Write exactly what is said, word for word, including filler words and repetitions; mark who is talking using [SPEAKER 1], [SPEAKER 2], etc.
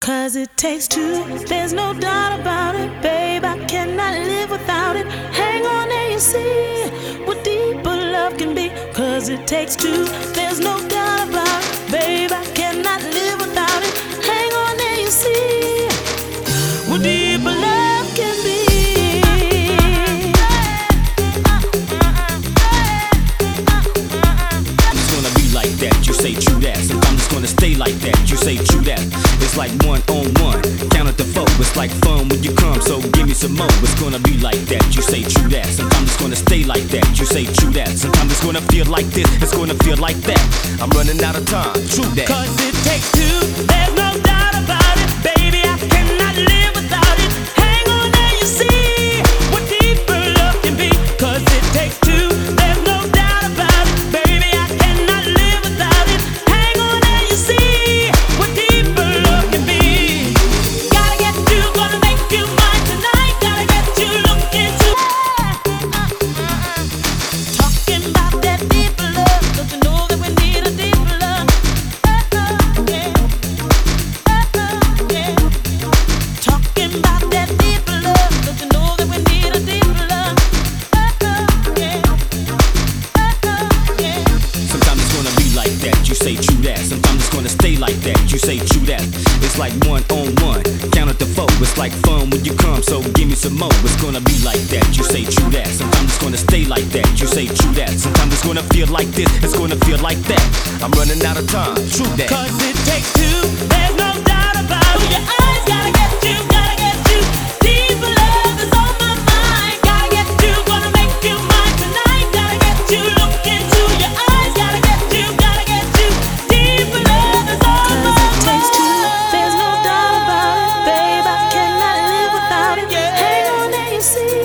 [SPEAKER 1] Cause it takes two, there's no doubt about it. Babe, I cannot live without it. Hang on and you see what deeper love can be. Cause it takes two, there's no doubt about it. Babe, I cannot live without it. Hang on and you see what deeper love can be.
[SPEAKER 2] It's gonna be like that, you say true that. Sometimes it's gonna stay like that, you say true that. It's like one on one, count at the four. It's like fun when you come, so give me some more. It's gonna be like that, you say true that. Sometimes it's gonna stay like that, you say true that. Sometimes it's gonna feel like this, it's gonna feel like that. I'm running out of time, true that.
[SPEAKER 1] Cause it takes two, there's no doubt about it. Baby, I cannot live without it. Hang on and you see what deeper love can be. Cause it takes two, there's no doubt about it. Baby, I cannot live without it. Hang on and you see what deeper love can be. Gotta get you, gonna make you mine tonight. Gotta get you looking to talking about that deeper love. Don't you know that we need a deeper love? Oh, yeah. Oh, yeah. Talking about that deeper love. Don't you know that we need a deeper love? Oh, yeah. Oh, yeah.
[SPEAKER 2] Sometimes it's gonna be like that, you say true that. Sometimes it's gonna stay like that, you say true that. It's like one on one, count at the four. It's like fun when you come, so give me some more. It's gonna be like that, you say true that. Sometimes it's gonna stay like that, you say true that. Sometimes it's gonna feel like this, it's gonna feel like that. I'm running out of time, true that.
[SPEAKER 1] Cause it takes two, there's no doubt about it. Your eyes gotta get you, gotta get you. Deeper love is on my mind. Gotta get you, gonna make you mine tonight. Gotta get you, look into your eyes. Gotta get you, gotta get you. Deeper love is on my mind. Cause it takes two, there's no doubt about it. Babe, I cannot live without it. Hang on and you see